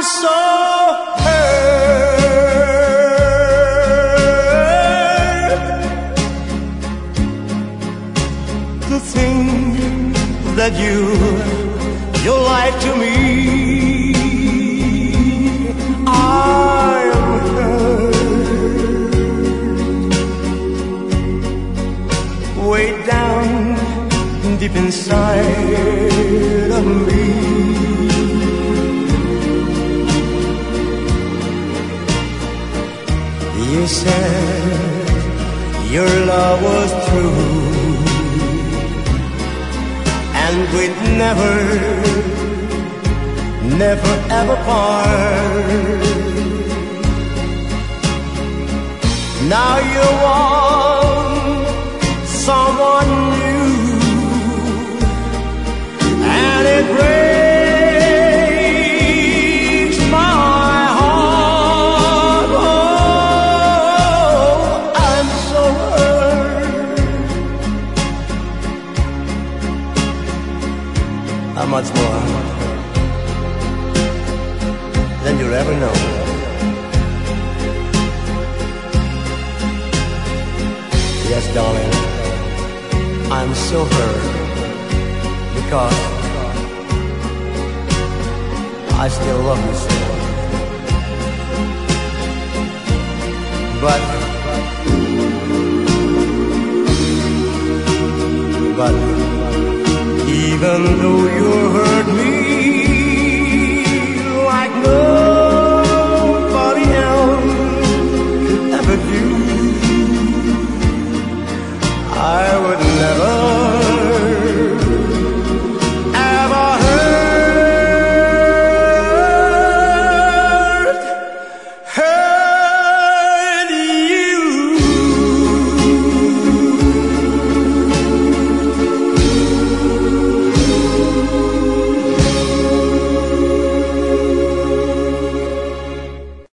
so hurt to think that you lied to me. I'm hurt way down deep inside of me. You said your love was true and we'd never ever part. Now you want someone new, and it breaks my heart. Oh, I'm so hurt. How much more than you'll ever know? Yes, darling, I'm so hurt because I still love you so. But even though you hurt me,